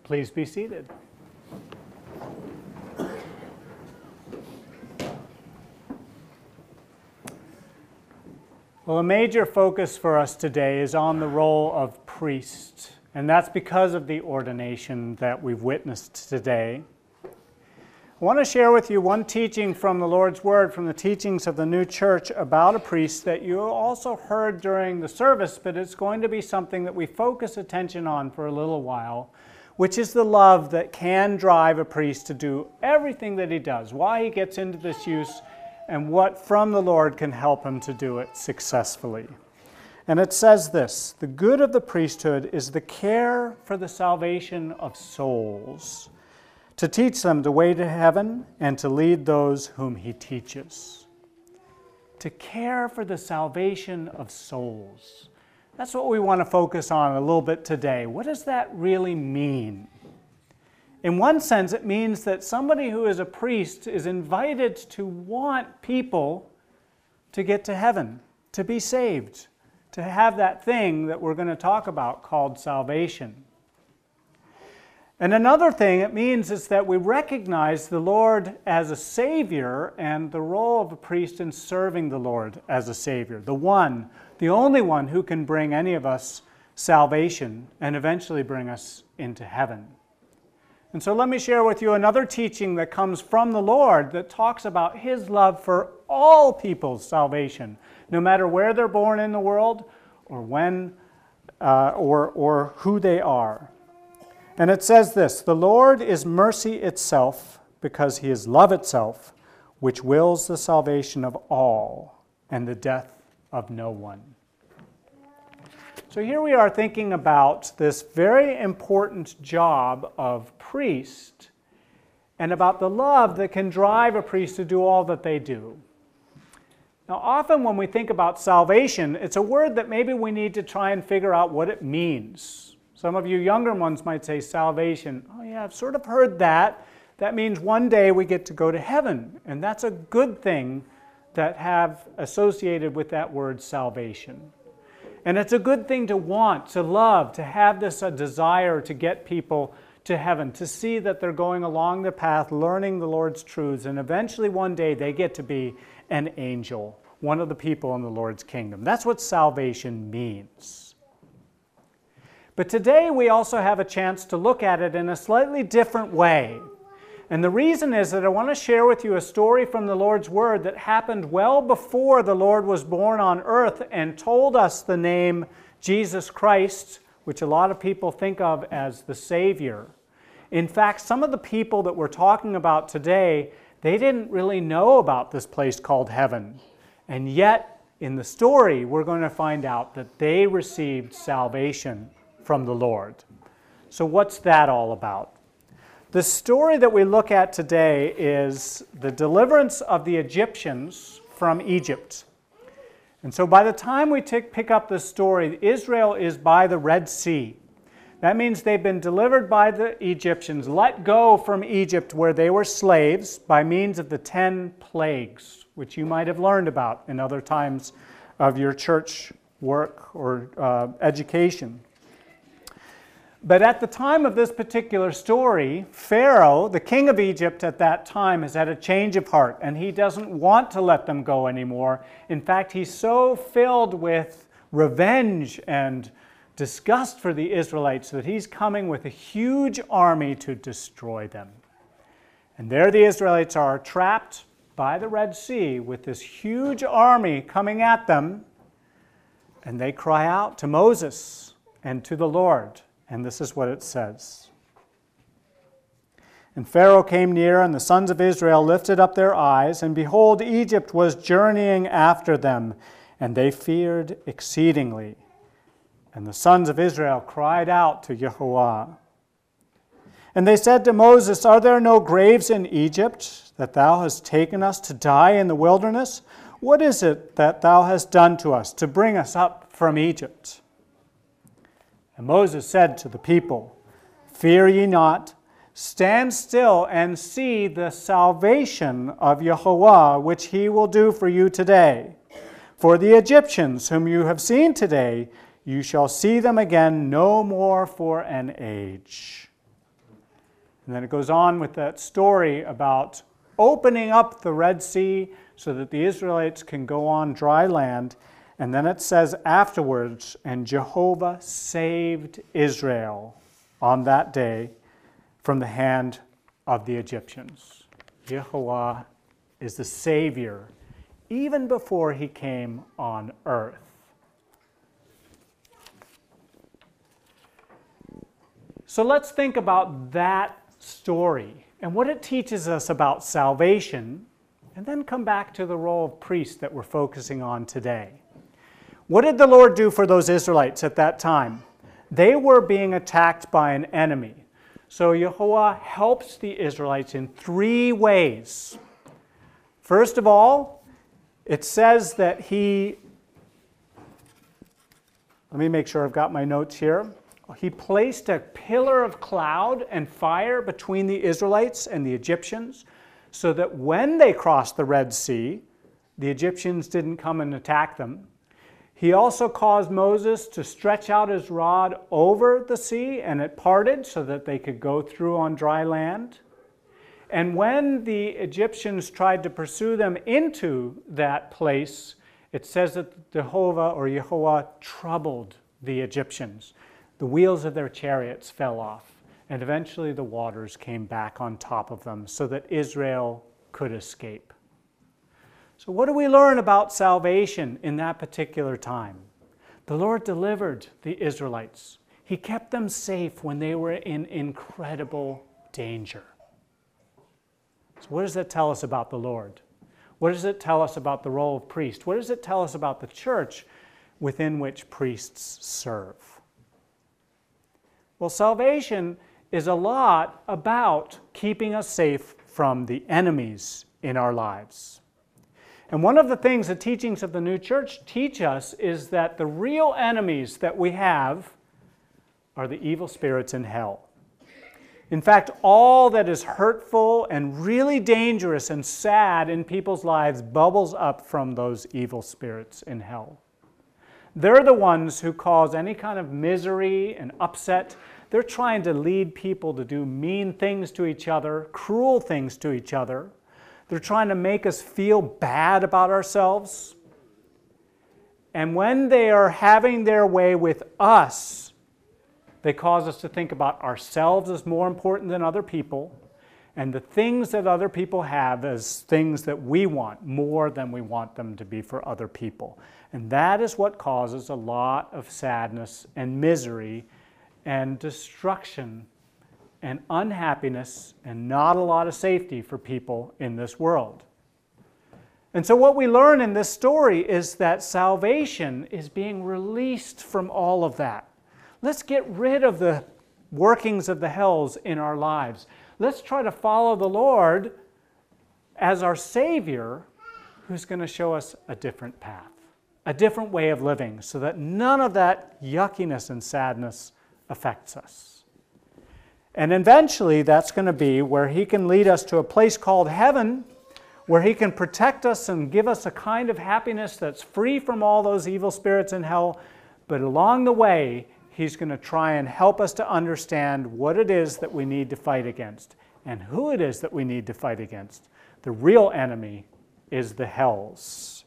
Please be seated. Well, a major focus for us today is on the role of priest, and that's because of the ordination that we've witnessed today. I want to share with you one teaching from the Lord's Word, from the teachings of the new church about a priest that you also heard during the service, but it's going to be something that we focus attention on for a little while, which is the love that can drive a priest to do everything that he does, why he gets into this use, and what from the Lord can help him to do it successfully. And it says this: the good of the priesthood is the care for the salvation of souls, to teach them the way to heaven and to lead those whom he teaches. To care for the salvation of souls. That's what we want to focus on a little bit today. What does that really mean? In one sense, it means that somebody who is a priest is invited to want people to get to heaven, to be saved, to have that thing that we're going to talk about called salvation. And another thing it means is that we recognize the Lord as a Savior and the role of a priest in serving the Lord as a Savior, the only one who can bring any of us salvation and eventually bring us into heaven. And so let me share with you another teaching that comes from the Lord that talks about His love for all people's salvation, no matter where they're born in the world or when or who they are. And it says this: the Lord is mercy itself, because He is love itself, which wills the salvation of all and the death of no one. So here we are thinking about this very important job of priest and about the love that can drive a priest to do all that they do. Now, often when we think about salvation, it's a word that maybe we need to try and figure out what it means. Some of you younger ones might say salvation. Oh yeah, I've sort of heard that. That means one day we get to go to heaven, and that's a good thing that have associated with that word salvation. And it's a good thing to want, to love, to have this desire to get people to heaven, to see that they're going along the path, learning the Lord's truths, and eventually one day they get to be an angel, one of the people in the Lord's kingdom. That's what salvation means. But today we also have a chance to look at it in a slightly different way. And the reason is that I want to share with you a story from the Lord's Word that happened well before the Lord was born on earth and told us the name Jesus Christ, which a lot of people think of as the Savior. In fact, some of the people that we're talking about today, they didn't really know about this place called heaven. And yet, in the story, we're going to find out that they received salvation from the Lord. So what's that all about? The story that we look at today is the deliverance of the Egyptians from Egypt. And so by the time we pick up this story, Israel is by the Red Sea. That means they've been delivered by the Egyptians, let go from Egypt where they were slaves by means of the 10 plagues, which you might have learned about in other times of your church work or education. But at the time of this particular story, Pharaoh, the king of Egypt at that time, has had a change of heart, and he doesn't want to let them go anymore. In fact, he's so filled with revenge and disgust for the Israelites that he's coming with a huge army to destroy them. And there the Israelites are, trapped by the Red Sea with this huge army coming at them, and they cry out to Moses and to the Lord. And this is what it says. And Pharaoh came near, and the sons of Israel lifted up their eyes, and behold, Egypt was journeying after them, and they feared exceedingly. And the sons of Israel cried out to Yahweh. And they said to Moses, "Are there no graves in Egypt, that thou hast taken us to die in the wilderness? What is it that thou hast done to us, to bring us up from Egypt?" And Moses said to the people, "Fear ye not, stand still and see the salvation of Yahweh, which He will do for you today. For the Egyptians whom you have seen today, you shall see them again no more for an age." And then it goes on with that story about opening up the Red Sea so that the Israelites can go on dry land. And then it says afterwards, and Jehovah saved Israel on that day from the hand of the Egyptians. Jehovah is the Savior even before he came on earth. So let's think about that story and what it teaches us about salvation, and then come back to the role of priest that we're focusing on today. What did the Lord do for those Israelites at that time? They were being attacked by an enemy. So Yehovah helps the Israelites in 3 ways. First of all, it says that let me make sure I've got my notes here. He placed a pillar of cloud and fire between the Israelites and the Egyptians so that when they crossed the Red Sea, the Egyptians didn't come and attack them. He also caused Moses to stretch out his rod over the sea, and it parted so that they could go through on dry land. And when the Egyptians tried to pursue them into that place, it says that Yehovah troubled the Egyptians. The wheels of their chariots fell off, and eventually the waters came back on top of them so that Israel could escape. So what do we learn about salvation in that particular time? The Lord delivered the Israelites. He kept them safe when they were in incredible danger. So what does that tell us about the Lord? What does it tell us about the role of priest? What does it tell us about the church within which priests serve? Well, salvation is a lot about keeping us safe from the enemies in our lives. And one of the things the teachings of the new church teach us is that the real enemies that we have are the evil spirits in hell. In fact, all that is hurtful and really dangerous and sad in people's lives bubbles up from those evil spirits in hell. They're the ones who cause any kind of misery and upset. They're trying to lead people to do mean things to each other, cruel things to each other. They're trying to make us feel bad about ourselves. And when they are having their way with us, they cause us to think about ourselves as more important than other people, and the things that other people have as things that we want more than we want them to be for other people. And that is what causes a lot of sadness and misery and destruction and unhappiness and not a lot of safety for people in this world. And so what we learn in this story is that salvation is being released from all of that. Let's get rid of the workings of the hells in our lives. Let's try to follow the Lord as our Savior, who's going to show us a different path, a different way of living, so that none of that yuckiness and sadness affects us. And eventually that's going to be where He can lead us to a place called heaven, where He can protect us and give us a kind of happiness that's free from all those evil spirits in hell. But along the way, He's going to try and help us to understand what it is that we need to fight against and who it is that we need to fight against. The real enemy is the hells.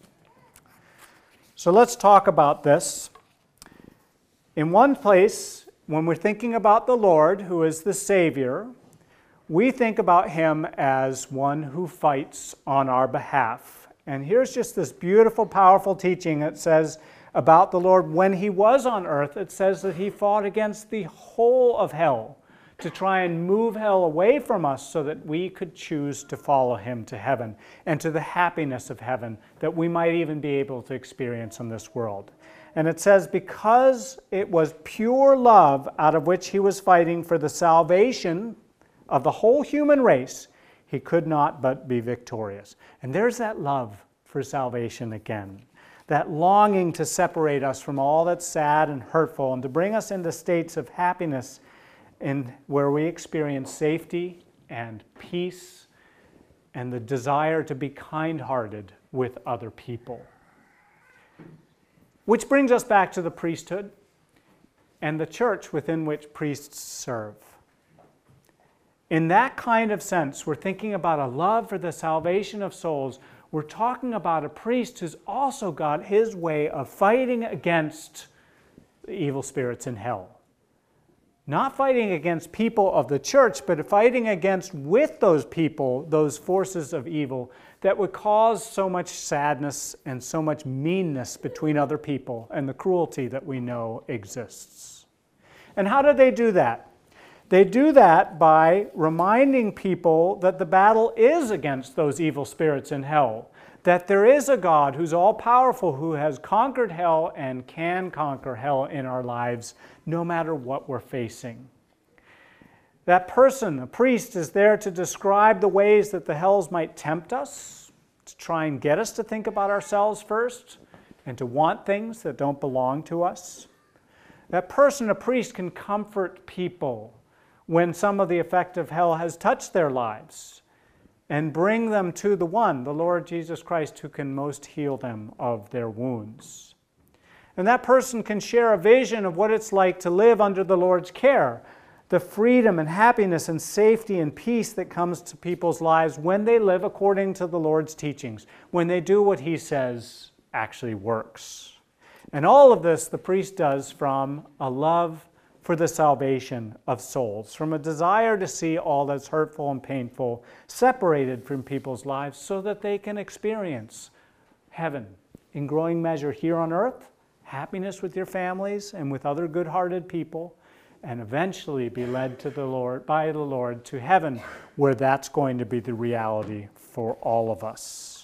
So let's talk about this. In one place, when we're thinking about the Lord, who is the Savior, we think about Him as one who fights on our behalf. And here's just this beautiful, powerful teaching that says about the Lord, when He was on earth, it says that He fought against the whole of hell to try and move hell away from us so that we could choose to follow Him to heaven and to the happiness of heaven that we might even be able to experience in this world. And it says, because it was pure love out of which He was fighting for the salvation of the whole human race, He could not but be victorious. And there's that love for salvation again. That longing to separate us from all that's sad and hurtful and to bring us into states of happiness where we experience safety and peace and the desire to be kind-hearted with other people. Which brings us back to the priesthood and the church within which priests serve. In that kind of sense, we're thinking about a love for the salvation of souls. We're talking about a priest who's also got his way of fighting against the evil spirits in hell. Not fighting against people of the church, but fighting against, with those people, those forces of evil that would cause so much sadness and so much meanness between other people and the cruelty that we know exists. And how do they do that? They do that by reminding people that the battle is against those evil spirits in hell, that there is a God who's all-powerful, who has conquered hell and can conquer hell in our lives, no matter what we're facing. That person, a priest, is there to describe the ways that the hells might tempt us, to try and get us to think about ourselves first, and to want things that don't belong to us. That person, a priest, can comfort people when some of the effect of hell has touched their lives, and bring them to the one, the Lord Jesus Christ, who can most heal them of their wounds. And that person can share a vision of what it's like to live under the Lord's care, the freedom and happiness and safety and peace that comes to people's lives when they live according to the Lord's teachings, when they do what he says actually works. And all of this the priest does from a love for the salvation of souls, from a desire to see all that's hurtful and painful separated from people's lives so that they can experience heaven in growing measure here on earth, happiness with your families and with other good-hearted people, and eventually be led to the Lord, by the Lord, to heaven, where that's going to be the reality for all of us.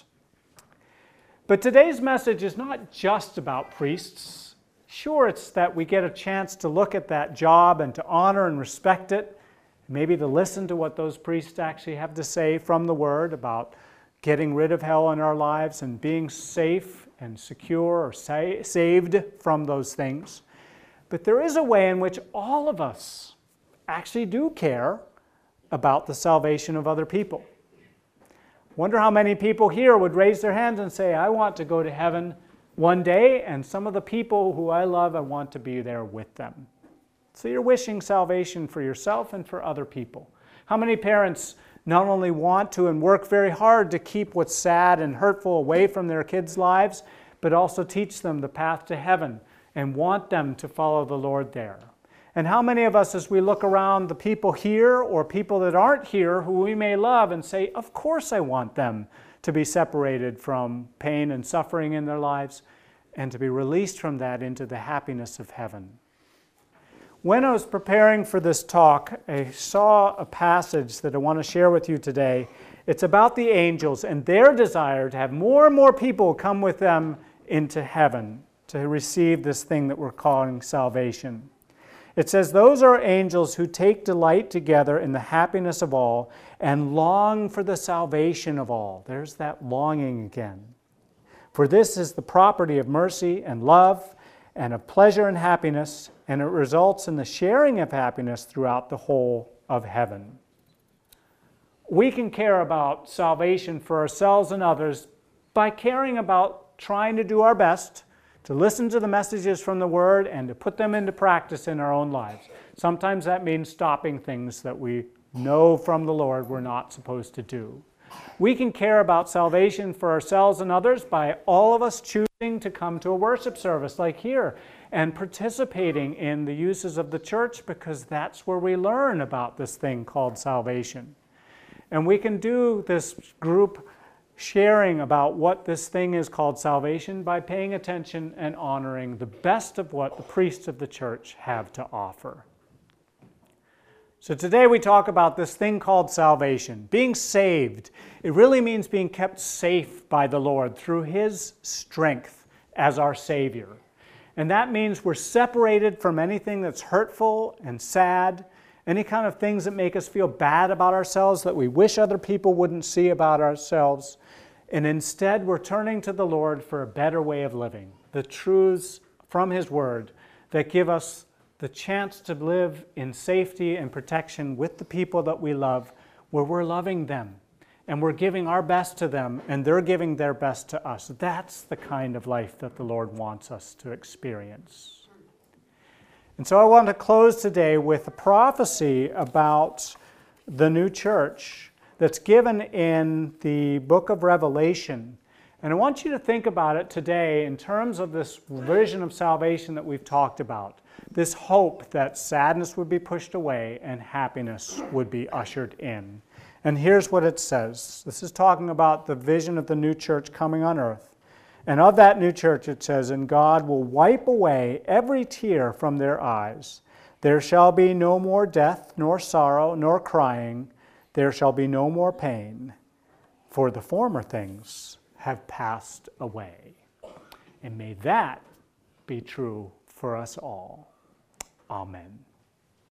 But today's message is not just about priests. Sure, it's that we get a chance to look at that job and to honor and respect it, maybe to listen to what those priests actually have to say from the Word about getting rid of hell in our lives and being safe and secure or saved from those things. But there is a way in which all of us actually do care about the salvation of other people. Wonder how many people here would raise their hands and say, I want to go to heaven one day, and some of the people who I love, I want to be there with them. So you're wishing salvation for yourself and for other people. How many parents not only want to and work very hard to keep what's sad and hurtful away from their kids' lives, but also teach them the path to heaven and want them to follow the Lord there? And how many of us, as we look around the people here or people that aren't here who we may love and say, of course I want them to be separated from pain and suffering in their lives and to be released from that into the happiness of heaven. When I was preparing for this talk, I saw a passage that I want to share with you today. It's about the angels and their desire to have more and more people come with them into heaven to receive this thing that we're calling salvation. It says, those are angels who take delight together in the happiness of all and long for the salvation of all. There's that longing again. For this is the property of mercy and love and of pleasure and happiness, and it results in the sharing of happiness throughout the whole of heaven. We can care about salvation for ourselves and others by caring about trying to do our best to listen to the messages from the Word and to put them into practice in our own lives. Sometimes that means stopping things that we know from the Lord we're not supposed to do. We can care about salvation for ourselves and others by all of us choosing to come to a worship service like here and participating in the uses of the church, because that's where we learn about this thing called salvation. And we can do this group sharing about what this thing is called salvation by paying attention and honoring the best of what the priests of the church have to offer. So today we talk about this thing called salvation. Being saved, it really means being kept safe by the Lord through His strength as our Savior. And that means we're separated from anything that's hurtful and sad, any kind of things that make us feel bad about ourselves that we wish other people wouldn't see about ourselves. And instead, we're turning to the Lord for a better way of living, the truths from His Word that give us the chance to live in safety and protection with the people that we love, where we're loving them and we're giving our best to them and they're giving their best to us. That's the kind of life that the Lord wants us to experience. And so I want to close today with a prophecy about the new church that's given in the book of Revelation. And I want you to think about it today in terms of this vision of salvation that we've talked about. This hope that sadness would be pushed away and happiness would be ushered in. And here's what it says. This is talking about the vision of the new church coming on earth. And of that new church it says, "And God will wipe away every tear from their eyes. There shall be no more death, nor sorrow, nor crying. There shall be no more pain, for the former things have passed away." And may that be true for us all. Amen.